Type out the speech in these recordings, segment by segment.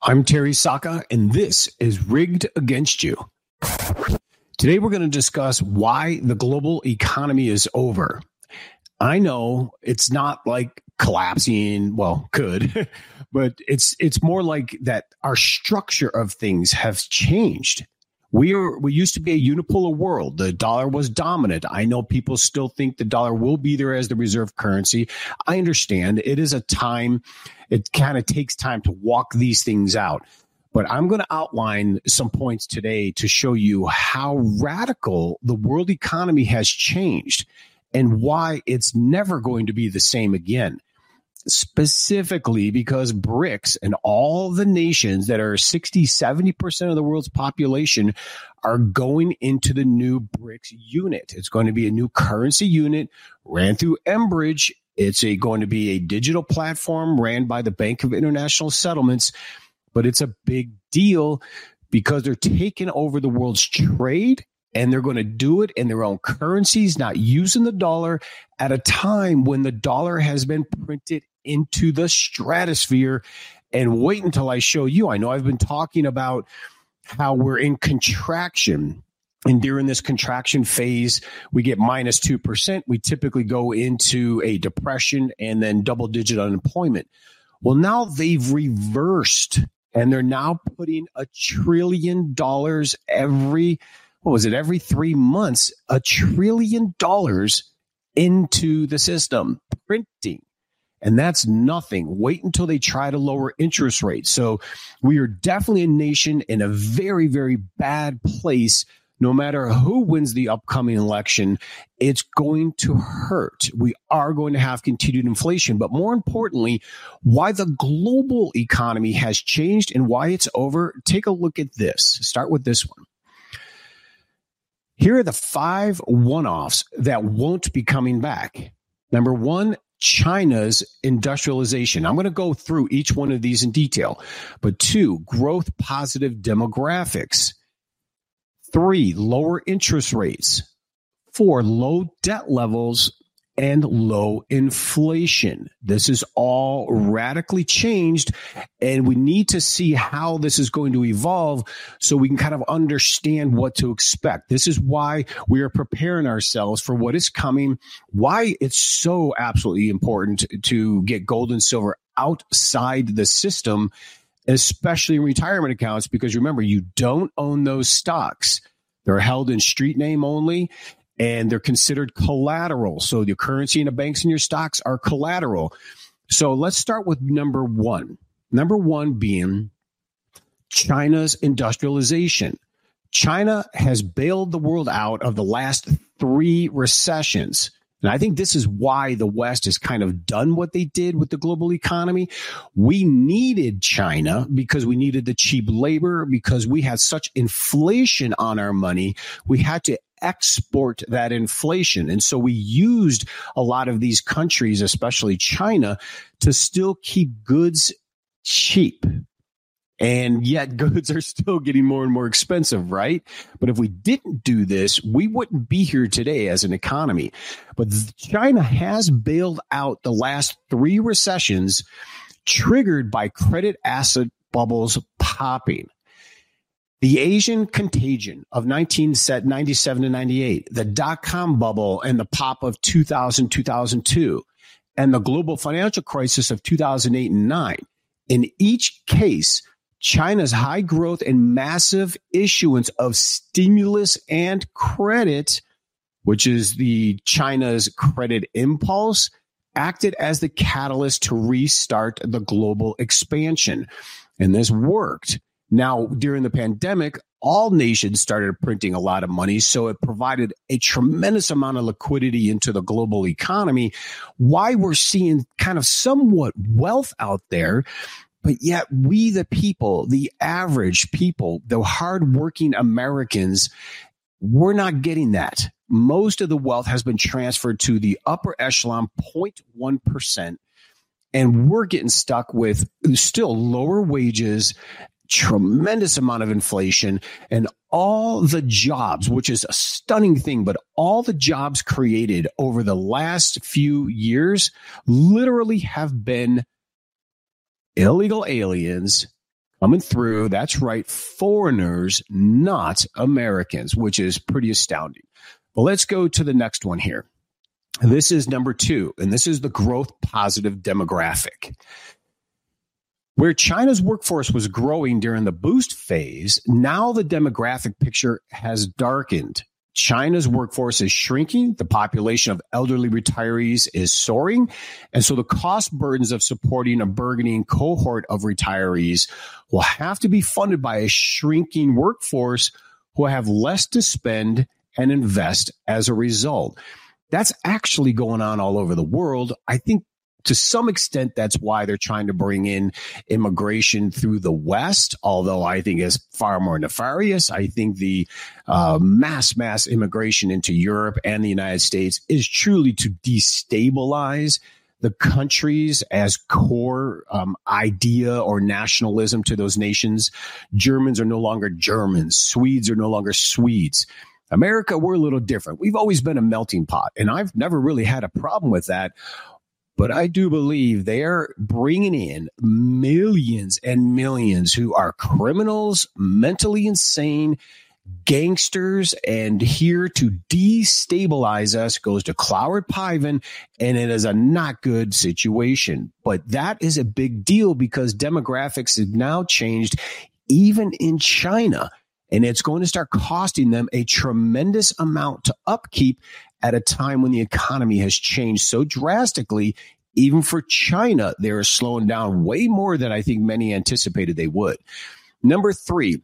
I'm Terry Saka, and this is Rigged Against You. Today, we're going to discuss why the global economy is over. I know it's not like collapsing, well, could, but it's more like that our structure of things have changed. We used to be a unipolar world. The dollar was dominant. I know people still think the dollar will be there as the reserve currency. I understand it is a time. It kind of takes time to walk these things out. But I'm going to outline some points today to show you how radical the world economy has changed and why it's never going to be the same again. Specifically because BRICS and all the nations that are 60, 70% of the world's population are going into the new BRICS unit. It's going to be a new currency unit ran through Enbridge. It's going to be a digital platform ran by the Bank of International Settlements, but it's a big deal because they're taking over the world's trade and they're going to do it in their own currencies, not using the dollar at a time when the dollar has been printed into the stratosphere. And wait until I show you. I know I've been talking about how we're in contraction. And during this contraction phase, we get minus 2%. We typically go into a depression and then double-digit unemployment. Well, now they've reversed, and they're now putting $1 trillion every 3 months, $1 trillion into the system, printing. And that's nothing. Wait until they try to lower interest rates. So we are definitely a nation in a very, very bad place. No matter who wins the upcoming election, it's going to hurt. We are going to have continued inflation. But more importantly, why the global economy has changed and why it's over. Take a look at this. Start with this one. Here are the 5 one-offs that won't be coming back. Number 1, China's industrialization. I'm going to go through each one of these in detail. But 2, growth positive demographics. 3, lower interest rates. 4, low debt levels and low inflation. This is all radically changed, and we need to see how this is going to evolve so we can kind of understand what to expect. This is why we are preparing ourselves for what is coming, why it's so absolutely important to get gold and silver outside the system, especially in retirement accounts, because remember, you don't own those stocks. They're held in street name only, and they're considered collateral. So the currency in the banks and your stocks are collateral. So let's start with number 1. Number 1 being China's industrialization. China has bailed the world out of the last 3 recessions. And I think this is why the West has kind of done what they did with the global economy. We needed China because we needed the cheap labor, because we had such inflation on our money. We had to export that inflation. And so we used a lot of these countries, especially China, to still keep goods cheap. And yet goods are still getting more and more expensive, right? But if we didn't do this, we wouldn't be here today as an economy. But China has bailed out the last 3 recessions triggered by credit asset bubbles popping. The Asian contagion of 1997 to 98, the dot-com bubble and the pop of 2000, 2002, and the global financial crisis of 2008 and 9. In each case, China's high growth and massive issuance of stimulus and credit, which is the China's credit impulse, acted as the catalyst to restart the global expansion. And this worked. Now, during the pandemic, all nations started printing a lot of money, so it provided a tremendous amount of liquidity into the global economy. Why we're seeing kind of somewhat wealth out there, but yet we, the people, the average people, the hardworking Americans, we're not getting that. Most of the wealth has been transferred to the upper echelon, 0.1%, and we're getting stuck with still lower wages, tremendous amount of inflation, and all the jobs, which is a stunning thing, but all the jobs created over the last few years literally have been illegal aliens coming through. That's right. Foreigners, not Americans, which is pretty astounding. But let's go to the next one here. This is number 2, and this is the growth positive demographic. Where China's workforce was growing during the boost phase, now the demographic picture has darkened. China's workforce is shrinking. The population of elderly retirees is soaring. And so the cost burdens of supporting a burgeoning cohort of retirees will have to be funded by a shrinking workforce who have less to spend and invest as a result. That's actually going on all over the world. I think to some extent, that's why they're trying to bring in immigration through the West, although I think it's far more nefarious. I think the mass immigration into Europe and the United States is truly to destabilize the countries as core idea or nationalism to those nations. Germans are no longer Germans. Swedes are no longer Swedes. America, we're a little different. We've always been a melting pot, and I've never really had a problem with that. But I do believe they're bringing in millions and millions who are criminals, mentally insane, gangsters, and here to destabilize us goes to Cloward Piven, and it is a not good situation. But that is a big deal because demographics have now changed even in China. And it's going to start costing them a tremendous amount to upkeep at a time when the economy has changed so drastically. Even for China, they're slowing down way more than I think many anticipated they would. Number 3,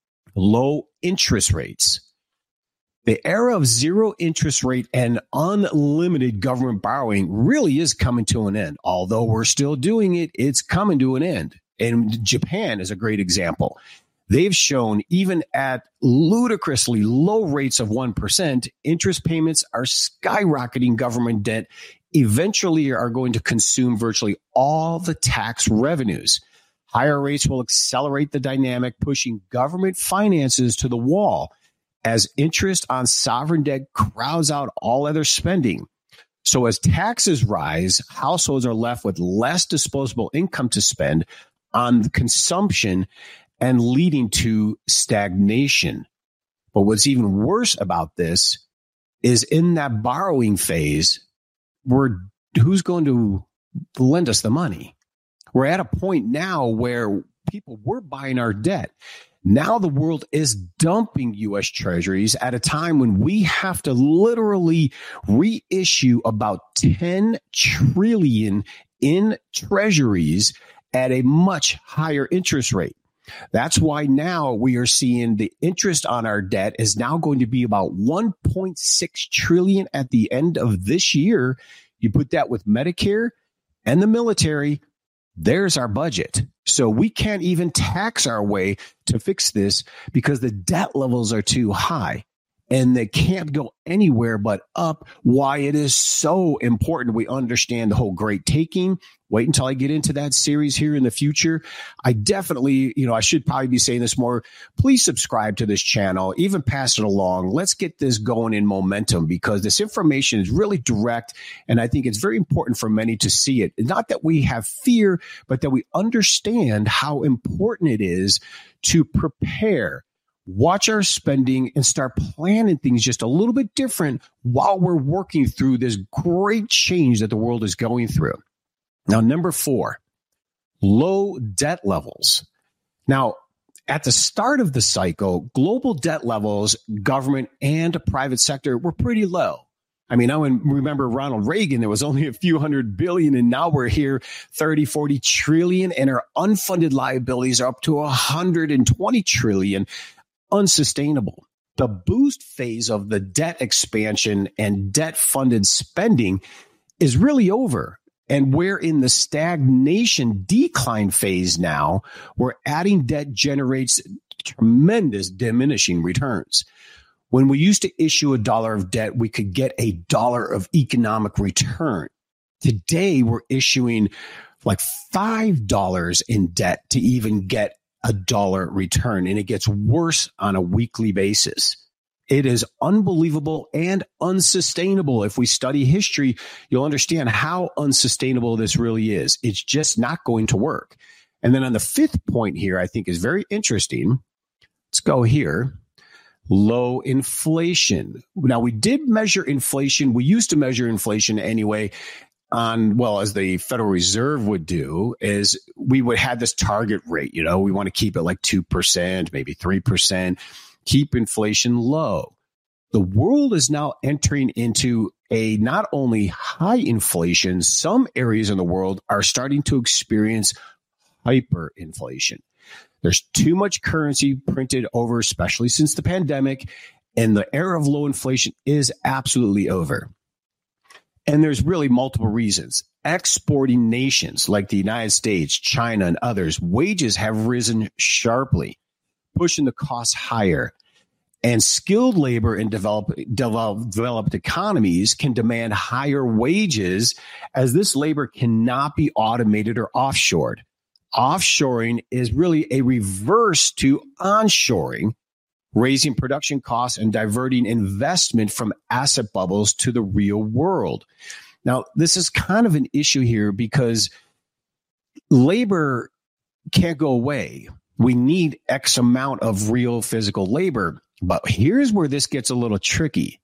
low interest rates. The era of zero interest rate and unlimited government borrowing really is coming to an end. Although we're still doing it, it's coming to an end. And Japan is a great example. They've shown even at ludicrously low rates of 1%, interest payments are skyrocketing government debt, eventually are going to consume virtually all the tax revenues. Higher rates will accelerate the dynamic, pushing government finances to the wall as interest on sovereign debt crowds out all other spending. So as taxes rise, households are left with less disposable income to spend on consumption and leading to stagnation. But what's even worse about this is in that borrowing phase, who's going to lend us the money? We're at a point now where people were buying our debt. Now the world is dumping U.S. treasuries at a time when we have to literally reissue about $10 trillion in treasuries at a much higher interest rate. That's why now we are seeing the interest on our debt is now going to be about $1.6 trillion at the end of this year. You put that with Medicare and the military, there's our budget. So we can't even tax our way to fix this because the debt levels are too high and they can't go anywhere but up. Why it is so important we understand the whole great taking. Wait until I get into that series here in the future. I definitely, I should probably be saying this more. Please subscribe to this channel, even pass it along. Let's get this going in momentum because this information is really direct. And I think it's very important for many to see it. Not that we have fear, but that we understand how important it is to prepare, watch our spending, and start planning things just a little bit different while we're working through this great change that the world is going through. Now, number 4, low debt levels. Now, at the start of the cycle, global debt levels, government and private sector were pretty low. I mean, I remember Ronald Reagan, there was only a few $100 billion, and now we're here 30, 40 trillion, and our unfunded liabilities are up to 120 trillion. Unsustainable. The boost phase of the debt expansion and debt-funded spending is really over. And we're in the stagnation decline phase now, where adding debt generates tremendous diminishing returns. When we used to issue $1 of debt, we could get $1 of economic return. Today, we're issuing like $5 in debt to even get $1 return, and it gets worse on a weekly basis. It is unbelievable and unsustainable. If we study history, you'll understand how unsustainable this really is. It's just not going to work. And then on the fifth point here, I think is very interesting. Let's go here. Low inflation. Now, we did measure inflation. We used to measure inflation anyway as the Federal Reserve would do, is we would have this target rate. We want to keep it like 2%, maybe 3%, keep inflation low. The world is now entering into a not only high inflation, some areas in the world are starting to experience hyperinflation. There's too much currency printed over, especially since the pandemic, and the era of low inflation is absolutely over. And there's really multiple reasons. Exporting nations like the United States, China, and others, wages have risen sharply, pushing the costs higher. And skilled labor in developed economies can demand higher wages, as this labor cannot be automated or offshored. Offshoring is really a reverse to onshoring, raising production costs and diverting investment from asset bubbles to the real world. Now, this is kind of an issue here because labor can't go away. We need X amount of real physical labor. But here's where this gets a little tricky.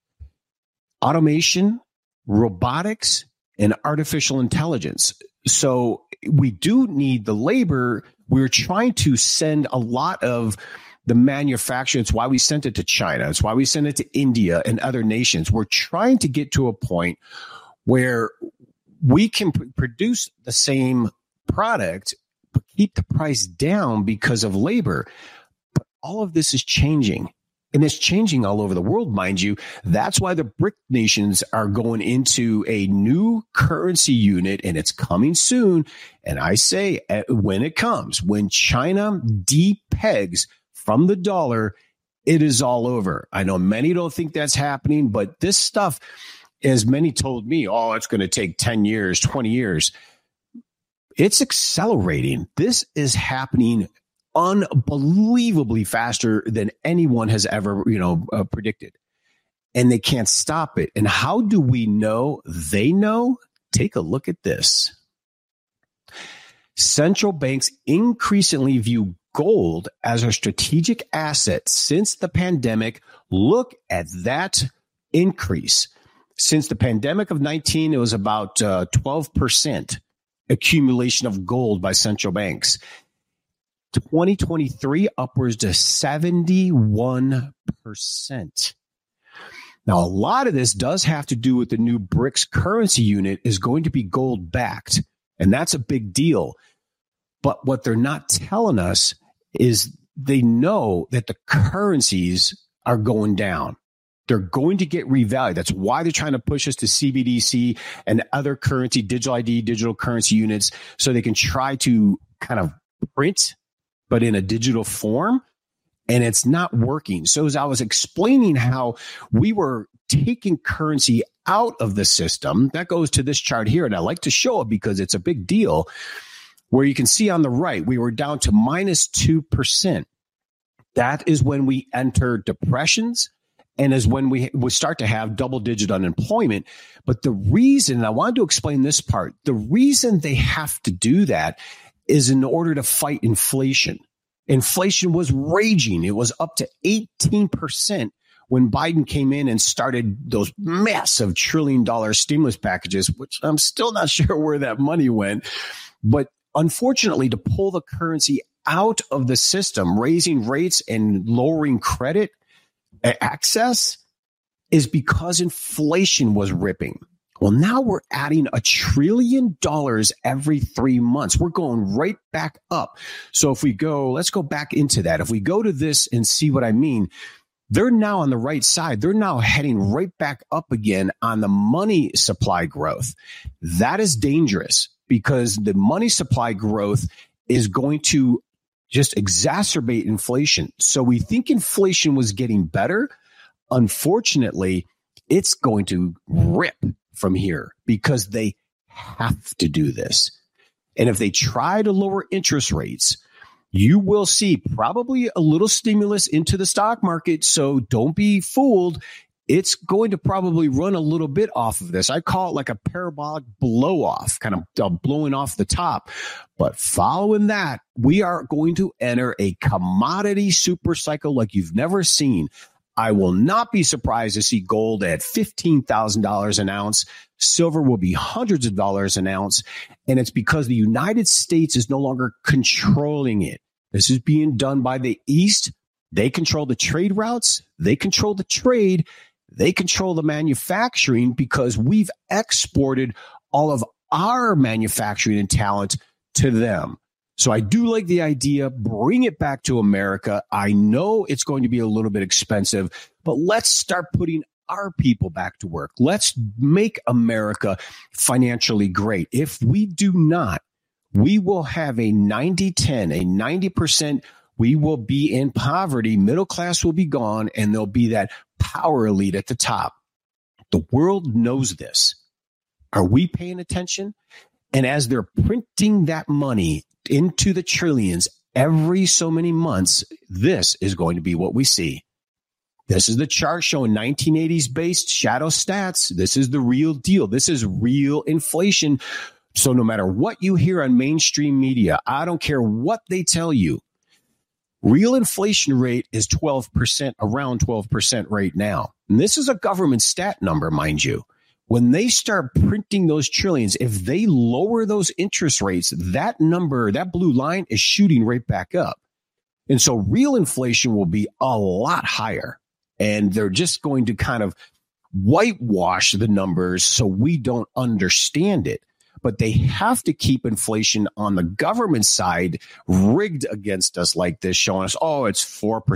Automation, robotics, and artificial intelligence. So we do need the labor. We're trying to send a lot of the manufacturing. It's why we sent it to China. It's why we sent it to India and other nations. We're trying to get to a point where we can produce the same product, but keep the price down because of labor. All of this is changing, and it's changing all over the world, mind you. That's why the BRIC nations are going into a new currency unit, and it's coming soon. And I say when it comes, when China depegs from the dollar, it is all over. I know many don't think that's happening, but this stuff, as many told me, it's going to take 10 years, 20 years. It's accelerating. This is happening unbelievably faster than anyone has ever, predicted. And they can't stop it. And how do we know they know? Take a look at this. Central banks increasingly view gold as a strategic asset since the pandemic. Look at that increase. Since the pandemic of 19, it was about 12% accumulation of gold by central banks. 2023 upwards to 71%. Now, a lot of this does have to do with the new BRICS currency unit is going to be gold backed, and that's a big deal. But what they're not telling us is they know that the currencies are going down. They're going to get revalued. That's why they're trying to push us to CBDC and other currency, digital ID, digital currency units, so they can try to kind of print, but in a digital form, and it's not working. So as I was explaining how we were taking currency out of the system, that goes to this chart here, and I like to show it because it's a big deal, where you can see on the right, we were down to minus 2%. That is when we enter depressions, and is when we start to have double-digit unemployment. But the reason, and I wanted to explain this part, the reason they have to do that is in order to fight inflation. Inflation was raging. It was up to 18% when Biden came in and started those massive $1 trillion stimulus packages, which I'm still not sure where that money went. But unfortunately, to pull the currency out of the system, raising rates and lowering credit access is because inflation was ripping. Well, now we're adding $1 trillion every 3 months. We're going right back up. So if we go, let's go back into that. If we go to this and see what I mean, they're now on the right side. They're now heading right back up again on the money supply growth. That is dangerous because the money supply growth is going to just exacerbate inflation. So we think inflation was getting better. Unfortunately, it's going to rip from here because they have to do this. And if they try to lower interest rates, you will see probably a little stimulus into the stock market. So don't be fooled. it's going to probably run a little bit off of this. I call it like a parabolic blow off, kind of blowing off the top. But following that, we are going to enter a commodity super cycle like you've never seen. I will not be surprised to see gold at $15,000 an ounce. Silver will be hundreds of dollars an ounce. And it's because the United States is no longer controlling it. This is being done by the East. They control the trade routes. They control the trade. They control the manufacturing because we've exported all of our manufacturing and talent to them. So I do like the idea. Bring it back to America. I know it's going to be a little bit expensive, but let's start putting our people back to work. Let's make America financially great. If we do not, we will have a 90-10, a 90%. We will be in poverty. Middle class will be gone, and there'll be that power elite at the top. The world knows this. Are we paying attention? And as they're printing that money into the trillions every so many months, this is going to be what we see. This is the chart showing 1980s based shadow stats. This is the real deal. This is real inflation. So no matter what you hear on mainstream media, I don't care what they tell you, real inflation rate is 12%, around 12% right now. And this is a government stat number, mind you. When they start printing those trillions, if they lower those interest rates, that number, that blue line is shooting right back up. And so real inflation will be a lot higher. And they're just going to kind of whitewash the numbers so we don't understand it. But they have to keep inflation on the government side rigged against us like this, showing us, oh, it's 4% or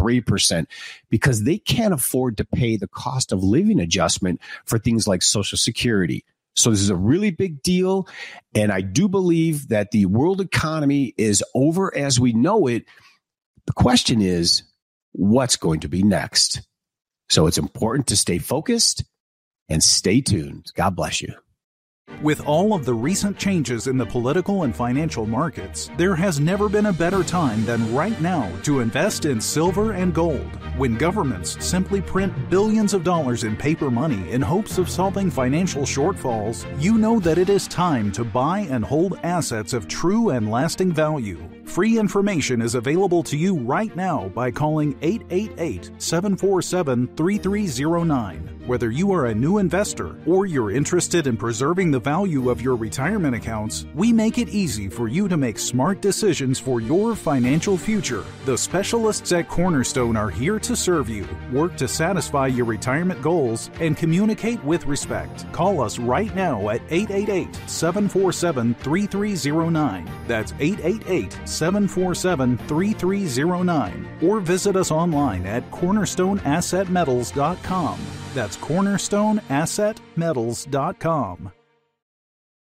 3%, because they can't afford to pay the cost of living adjustment for things like Social Security. So this is a really big deal. And I do believe that the world economy is over as we know it. The question is, what's going to be next? So it's important to stay focused and stay tuned. God bless you. With all of the recent changes in the political and financial markets, there has never been a better time than right now to invest in silver and gold. When governments simply print billions of dollars in paper money in hopes of solving financial shortfalls, you know that it is time to buy and hold assets of true and lasting value. Free information is available to you right now by calling 888-747-3309. Whether you are a new investor or you're interested in preserving the value of your retirement accounts, we make it easy for you to make smart decisions for your financial future. The specialists at Cornerstone are here to serve you, work to satisfy your retirement goals, and communicate with respect. Call us right now at 888-747-3309. That's 888-747-3309. Or visit us online at cornerstoneassetmetals.com. That's cornerstoneassetmetals.com.